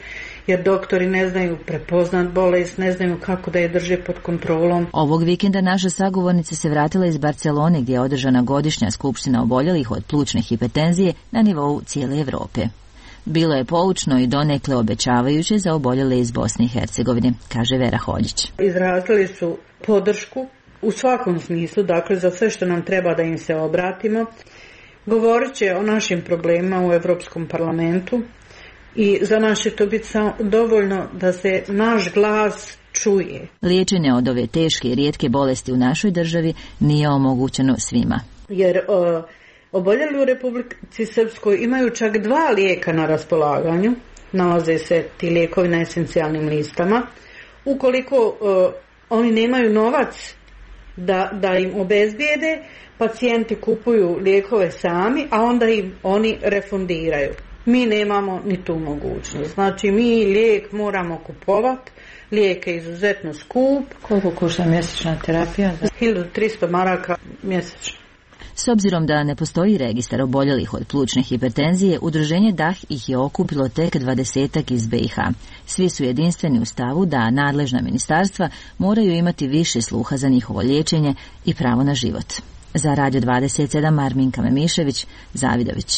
jer doktori ne znaju prepoznat bolest, ne znaju kako da je drže pod kontrolom. Ovog vikenda naša sagovornica se vratila iz Barcelone gdje je održana godišnja skupština oboljelih od plućne hipertenzije na nivou cijele Europe. Bilo je poučno i donekle obećavajuće za oboljele iz Bosne i Hercegovine, kaže Vera Holjić. Izrazili su podršku u svakom smislu, dakle za sve što nam treba da im se obratimo. Govorit će o našim problemima u Europskom parlamentu i za nas će to biti dovoljno da se naš glas čuje. Liječenje od ove teške i rijetke bolesti u našoj državi nije omogućeno svima. Jer oboljeli u Republici Srpskoj imaju čak 2 lijeka na raspolaganju, nalaze se ti lijekovi na esencijalnim listama. Ukoliko oni nemaju novac da im obezbijede, pacijenti kupuju lijekove sami, a onda im oni refundiraju. Mi nemamo ni tu mogućnost. Znači mi lijek moramo kupovati, lijek je izuzetno skup. Koliko košta mjesečna terapija? 1300 maraka mjesečno. S obzirom da ne postoji registar oboljelih od plućne hipertenzije, udruženje DAH ih je okupilo tek 20-ak iz BiH. Svi su jedinstveni u stavu da nadležna ministarstva moraju imati više sluha za njihovo liječenje i pravo na život. Za Radio 27 Arminka Memišević, Zavidović.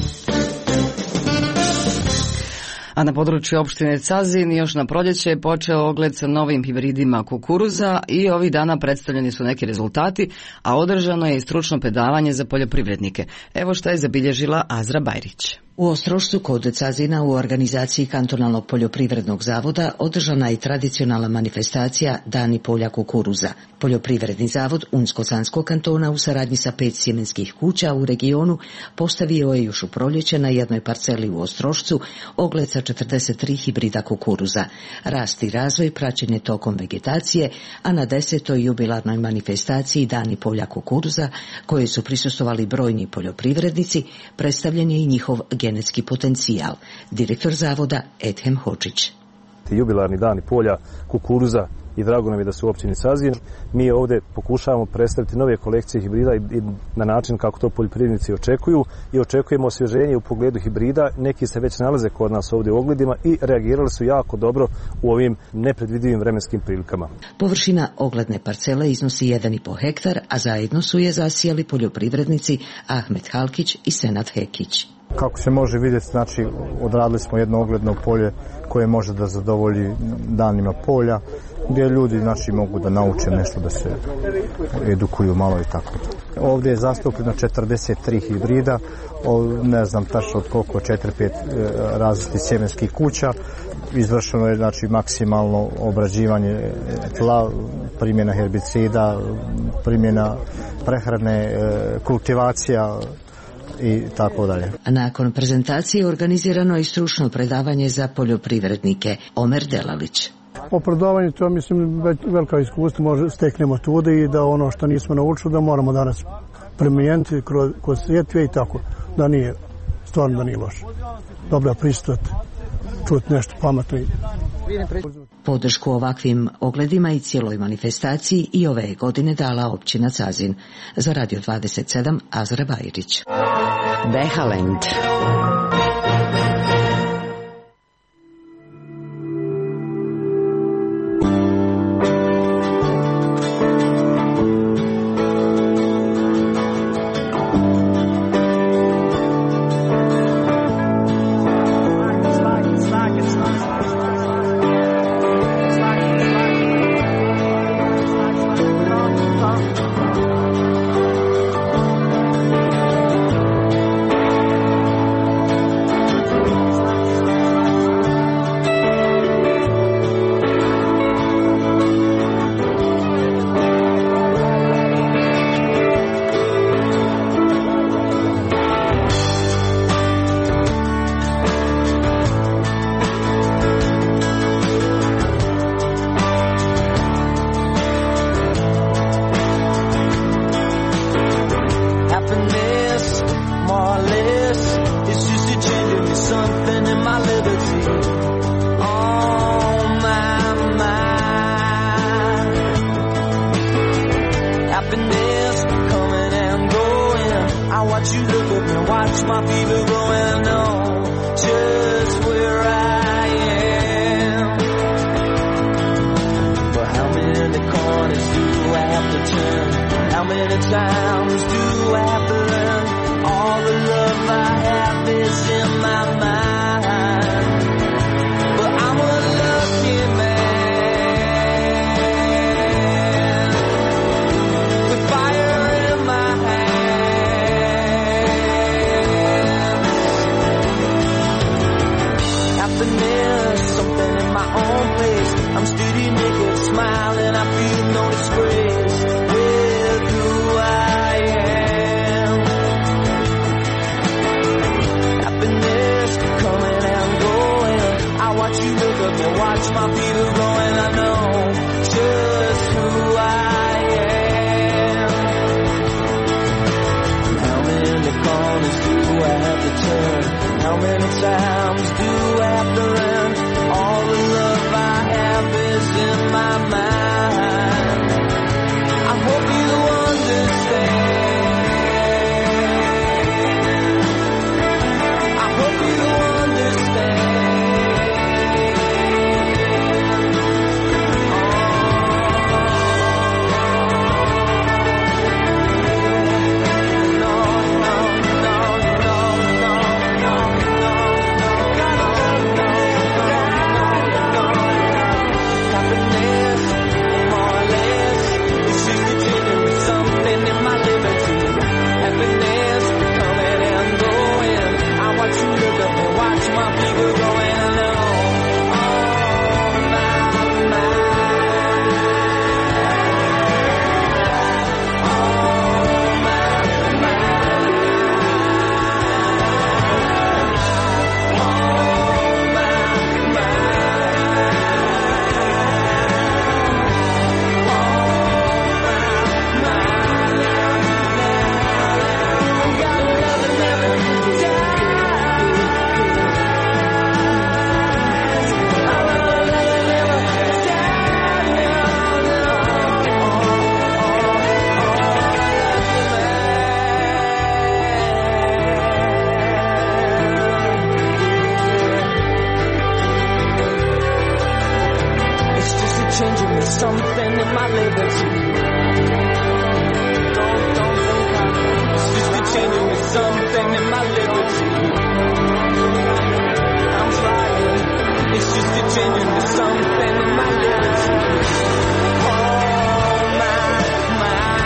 A na području opštine Cazin još na proljeće je počeo ogled sa novim hibridima kukuruza i ovih dana predstavljeni su neki rezultati, a održano je i stručno predavanje za poljoprivrednike. Evo šta je zabilježila Azra Bajrić. U Ostrošcu kod Cazina u organizaciji Kantonalnog poljoprivrednog zavoda održana je tradicionalna manifestacija Dani polja kukuruza. Poljoprivredni zavod Unsko-Sanskog kantona u saradnji sa 5 sjemenskih kuća u regionu postavio je još u proljeće na jednoj parceli u Ostrošcu ogled sa 43 hibrida kukuruza. Rast i razvoj praćen je tokom vegetacije, a na 10. jubilarnoj manifestaciji Dani polja kukuruza, koje su prisustvovali brojni poljoprivrednici, predstavljen je i njihov genetski potencijal. Direktor zavoda Edhem Hočić. Jubilarni dani polja kukuruza i drago nam je da su u općini Cazin. Mi ovdje pokušavamo predstaviti nove kolekcije hibrida i na način kako to poljoprivrednici očekuju i očekujemo osvježenje u pogledu hibrida. Neki se već nalaze kod nas ovdje u ogledima i reagirali su jako dobro u ovim nepredvidivim vremenskim prilikama. Površina ogledne parcele iznosi 1,5 hektar, a zajedno su je zasijali poljoprivrednici Ahmet Halkić i Senad Hekić. Kako se može vidjeti, znači odradili smo jedno ogledno polje koje može da zadovolji danima polja, gdje ljudi znači mogu da nauče nešto, da se edukuju malo i tako. Ovdje je zastupljeno 43 hibrida, ne znam tačno od koliko, 4-5 različitih sjemenskih kuća. Izvršeno je znači maksimalno obrađivanje tla, primjena herbicida, primjena prehrane, kultivacija i tako dalje. Nakon prezentacije organizirano je i stručno predavanje za poljoprivrednike. Omer Delalić. O predavanju to mislim velika iskustva, može steknemo tude i da ono što nismo naučili da moramo danas primijeniti kroz sjetve i tako, da nije, stvarno da nije loše. Dobra pristat, čuti nešto pametno. Podršku ovakvim ogledima i cijeloj manifestaciji i ove godine dala općina Cazin. Za Radio 27 Azra Bajrić. Behalend. watch my fever go and I know just where I am. times do I have to learn? All the love I have is in my mind. But I'm a lucky man with fire in my hands. Happiness, something in my own place. I'm steady naked, smiling, I feel no disgrace with who I am. Happiness coming and going. I watch you wake up and watch my fever going. I know just who I am. How many corners do I have to turn? How many times do I have to learn? All the love I have is in my mind. I hope you understand. I hope you understand. Something in my liberty. Don't think it's just a change with something in my liberty. I'm trying. It's just a change with something in my liberty. Oh my.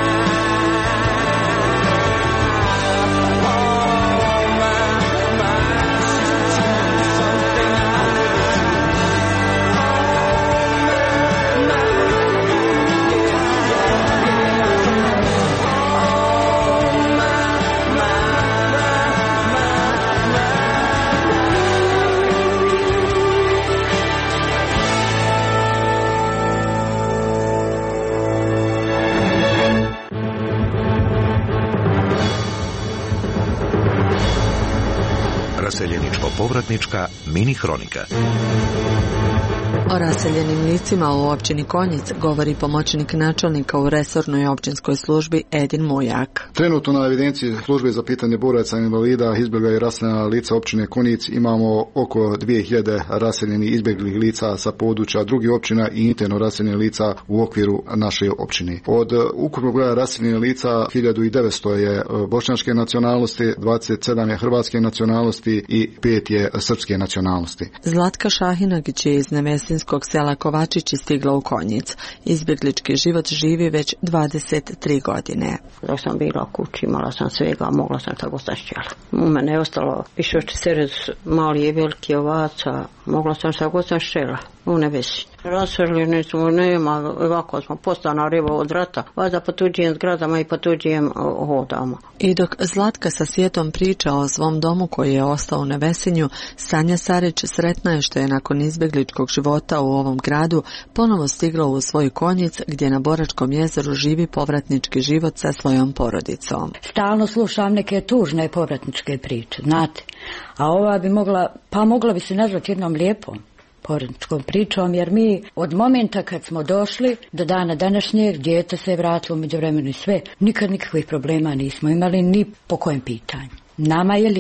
Raseljeničko-povratnička mini hronika. O raseljenim licima u općini Konjic govori pomoćnik načelnika u resornoj općinskoj službi Edin Mujak. Trenutno na evidenciji službe za pitanje boraca i invalida, izbjegla i raseljena lica općine Konjic imamo oko 2000 raseljenih izbjeglih lica sa područja drugih općina i interno raseljenih lica u okviru naše općine. Od ukupnog broja raseljenih lica 1900 je bošnjačke nacionalnosti, 27 je hrvatske nacionalnosti i 5 je srpske nacionalnosti. Zlatka Šahinagić je iz nevesinskog sela Kovačići stigla u Konjic. Izbjeglički život živi već 23 godine. Dok sam bila kući, imala sam svega, mogla sam tako šta htjela. U mene je ostalo pišoći serez mali i veliki ovaca, mogla sam šta god sam htjela u nevesi. Raseljeni smo, nema, ovako smo postana riba od rata, vada po tuđim zgradama i po tuđim hodama. I dok Zlatka sa svijetom priča o svom domu koji je ostao u Nevesinju, Sanja Sarić sretna je što je nakon izbjegličkog života u ovom gradu ponovo stigla u svoj Konjic gdje na Boračkom jezeru živi povratnički život sa svojom porodicom. Stalno slušam neke tužne povratničke priče, znate, a ova bi mogla bi se nazvati jednom lijepom povratničkom pričom, jer mi od momenta kad smo došli do dana današnjeg, dijete se je vratilo u međuvremenu i sve, nikad nikakvih problema nismo imali ni po kojem pitanju. Nama je lijepo.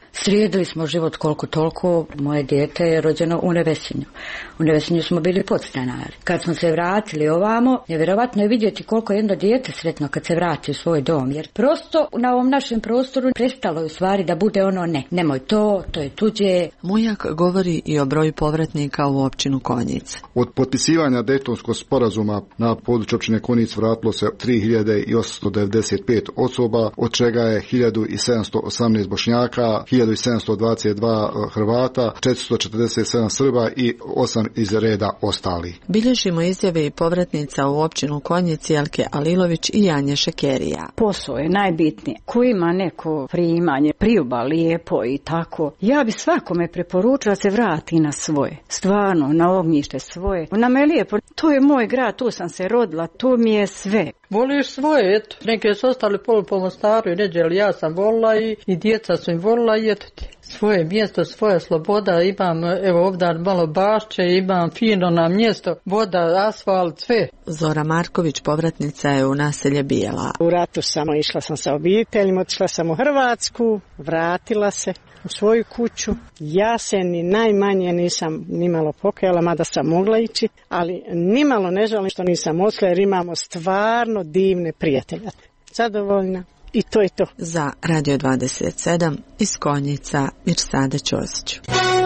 Srijedili smo život koliko toliko. Moje dijete je rođeno u Nevesinju. U Nevesinju smo bili podstanari. Kad smo se vratili ovamo, nevjerovatno je vidjeti koliko jedno dijete sretno kad se vrati u svoj dom. Jer prosto na ovom našem prostoru prestalo je u stvari da bude ono nemoj to je tuđe. Mujak govori i o broju povratnika u općinu Konjic. Od potpisivanja Dejtonskog sporazuma na području općine Konjic vratilo se 3895 osoba, od čega je 1718 Bošnjaka, 1722 Hrvata, 447 Srba i 8 iz reda ostali. Bilježimo izjave i povratnica u općinu Konjic Jelke Alilović i Janje Šekerija. Posao je najbitnije. Ko ima neko primanje, prioba lijepo i tako, ja bi svakome preporučila se vrati na svoje. Stvarno, na ognjište svoje. Nam je lijepo. To je moj grad, tu sam se rodila, tu mi je sve. Voliš svoje, eto. Neke su ostali po Mostaru i ređe, ali ja sam volila i djeca su im volila i eto ti. Svoje mjesto, svoja sloboda, imam, evo ovdje malo bašće, imam fino na mjesto, voda, asfalt, sve. Zora Marković, povratnica je u naselje Bijela. U ratu išla sam sa obiteljom, otišla sam u Hrvatsku, vratila se u svoju kuću. Ja se ni najmanje nisam nimalo pokajala, mada sam mogla ići, ali nimalo ne žalim što nisam otišla jer imamo stvarno divne prijatelje. Zadovoljna. I to je to. Za Radio 27 iz Konjica Mirsada Ćosić.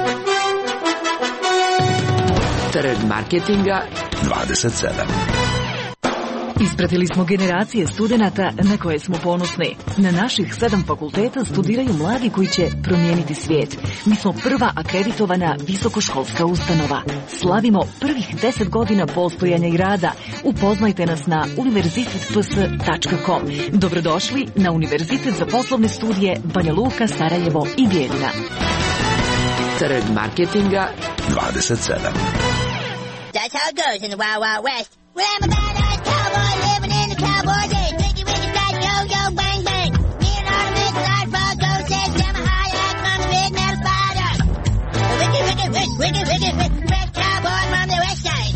Trg marketinga 27. Ispratili smo generacije studenata na koje smo ponosni. Na naših 7 fakulteta studiraju mladi koji će promijeniti svijet. Mi smo prva akreditovana visokoškolska ustanova. Slavimo prvih 10 godina postojanja i rada. Upoznajte nas na univerzitetps.com. Dobrodošli na Univerzitet za poslovne studije Banja Luka, Sarajevo i Bijeljina. Trg marketinga 27. That's how it goes in the Wild Wild West. Well, I'm a badass cowboy living in the cowboy days. Wiggy, wiggy, start, yo, yo, bang, bang. Me and Artemis, light frog, go, says, damn a high act from the big metal spider. Wiggy, wiggy, wiggy, wiggy, wiggy, wiggy, fresh cowboy from the west side.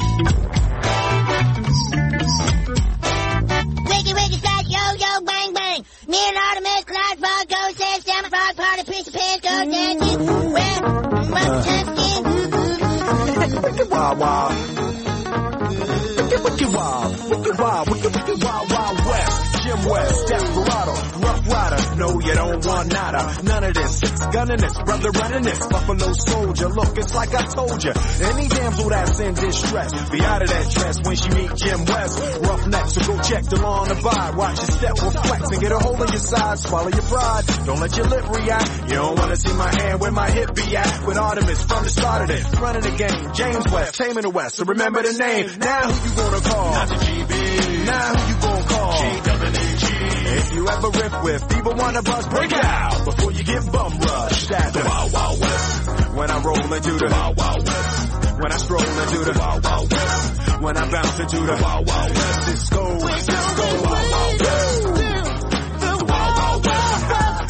Wiggy, wiggy, start, yo, yo, bang, bang. Me and Artemis, light frog, go, says, damn a frog, party, piece of piss, go, dancing. Well, what's the skin? Wild, wild. Wicked wild, wicked wild, wicked wild, wild west. Jim West, Desperado, Rough Rider. No, you don't want nada. None of this. Six gunning this, brother running this. Buffalo Soldier. Look, it's like I told you. Any damsel that's in distress, be out of that dress when she meet Jim West. Rough neck, so go check the law on the vibe. Watch your step, reflex, and get a hold of your side. Swallow your pride. Don't let your lip react. You don't wanna see my hand where my hip be at. With Artemis from the start of this, running the game. James West, taming the West. So remember the name. Now who you gonna call? Not the GB. Now who you gonna call? GWG. If you ever riff with either one of us, break it out before you get bum rushed. At the Wild Wild West. When I roll into the Wild Wild West. When I stroll into the Wild Wild West. When I bounce into the Wild Wild West. Cisco, Cisco, Wild Wild West. The Wild Wild West.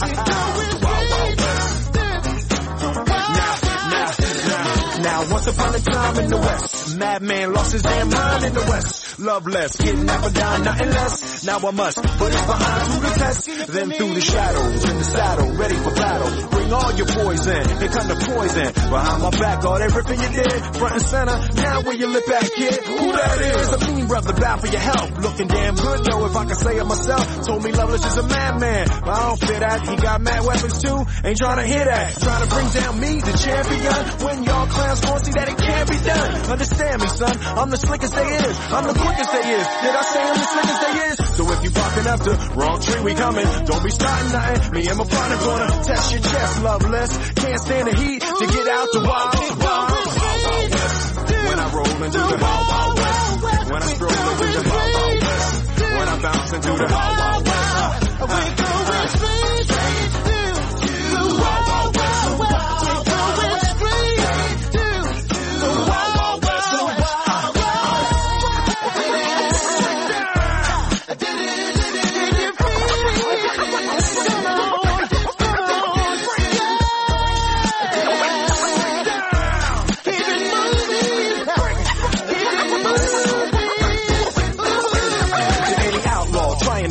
Now, once upon a time in the West, a madman lost his damn mind in the West. Love less, kidnap or die, nothing less. Now I must put it behind to the test. Then through the shadows, in the saddle, ready for battle. Bring all your poison, here come the poison. Behind my back, all that ripping you did. Front and center, now where you lip at, kid? Who that is? A mean brother, bow for your help. Looking damn good, though, if I can say it myself. Told me Loveless is a madman, but I don't fit that. He got mad weapons too, ain't trying to hear that. Trying to bring down me, the champion. When y'all clowns gon' see that it can't be done. Understand me, son, I'm the slickest they is. I'm the quickest they is. Did I say I'm the slickest they is? So if you barking up the wrong tree, we coming. Don't be starting nothing. Me and my partner gonna test your chest, Loveless. Can't stand the heat to get out the wild, wild, wild, wild west. When I roll into the wild, wild west. When I stroll into the wild, wild west. When I bounce into the wild, wild west. We're going straight to the wild, wild west. We're going straight to the wild, wild west.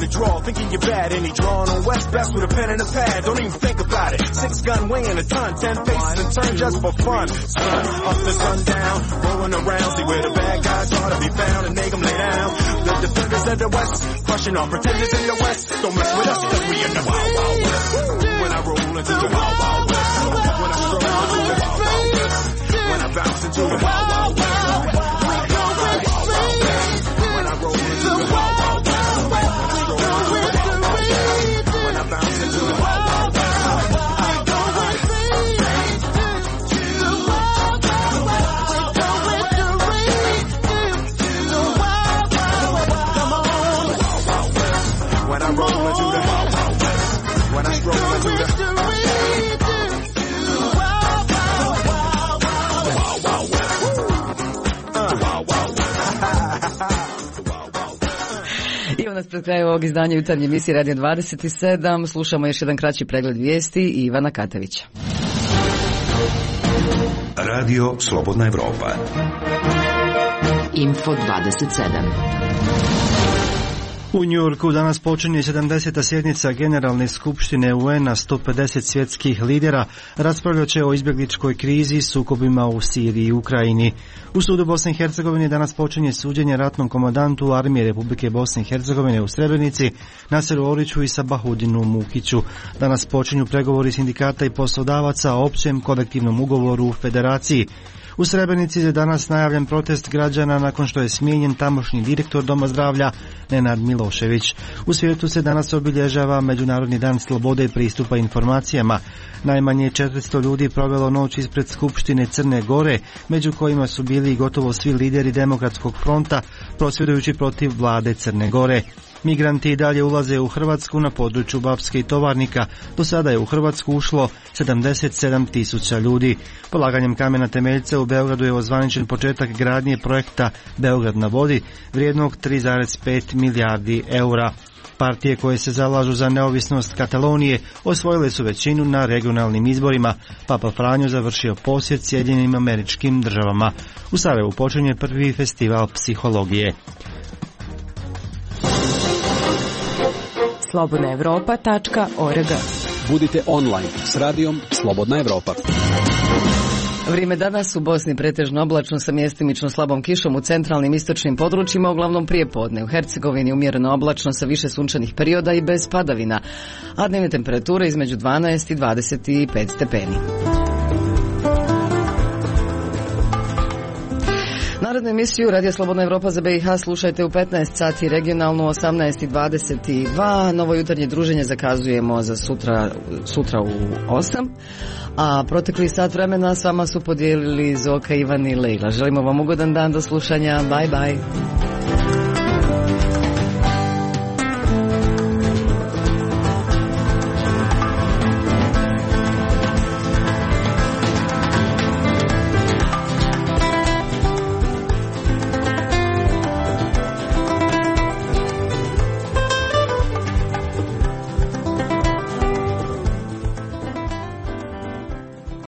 the draw, thinking you're bad. Any drawing on West best with a pen and a pad, don't even think about it. 6 gun weighing a ton, 10 faces and turn just for fun. Sun up to sundown, rolling around, see where the bad guys are to be found and make them lay down. The defenders of the West, crushing all pretenders in the West. Don't mess with us, cause we in the Wild Wild West. When I roll into the Wild Wild West, when I stroll into the Wild Wild West, when I bounce into the Wild Wild West. Evo nas pred kraju ovog izdanja jutarnje emisije Radio 27. Slušamo još jedan kraći pregled vijesti i Ivana Katavića. Radio Slobodna Evropa. Info 27. U Njujorku danas počinje 70. sjednica Generalne skupštine UN-a. 150 svjetskih lidera raspravljat će o izbjegličkoj krizi, sukobima u Siriji i Ukrajini. U sudu Bosne i Hercegovine danas počinje suđenje ratnom komandantu Armije Republike Bosne i Hercegovine u Srebrenici, Naseru Oriću i Sabahudinu Mukiću. Danas počinju pregovori sindikata i poslodavaca o općem kolektivnom ugovoru u Federaciji. U Srebrenici je danas najavljen protest građana nakon što je smijenjen tamošnji direktor Doma zdravlja Nenad Milošević. U svijetu se danas obilježava Međunarodni dan slobode i pristupa informacijama. Najmanje 400 ljudi provelo noć ispred Skupštine Crne Gore, među kojima su bili gotovo svi lideri Demokratskog fronta, prosvjedujući protiv vlade Crne Gore. Migranti i dalje ulaze u Hrvatsku na području Bapske i Tovarnika. Do sada je u Hrvatsku ušlo 77.000 ljudi. Polaganjem kamena temeljca u Beogradu je ozvaničen početak gradnje projekta Beograd na vodi, vrijednog 3,5 milijardi eura. Partije koje se zalažu za neovisnost Katalonije osvojile su većinu na regionalnim izborima. Papa Franjo završio posjet Sjedinjenim Američkim Državama. U Sarajevu počinje prvi festival psihologije. slobodnaevropa.org. Budite online s radijom Slobodna Evropa. Vrijeme danas u Bosni pretežno oblačno sa mjestimično slabom kišom u centralnim istočnim područjima, uglavnom prije podne. U Hercegovini umjereno oblačno sa više sunčanih perioda i bez padavina, a dnevne temperature između 12 i 25 stepeni. Narodnu emisiju Radio Slobodna Evropa za BiH slušajte u 15 sati, regionalnu 18:22. Novo jutarnje druženje zakazujemo za sutra u 8. A protekli sat vremena s vama su podijelili Zoka, Ivan i Lejla. Želimo vam ugodan dan, do slušanja. Bye bye.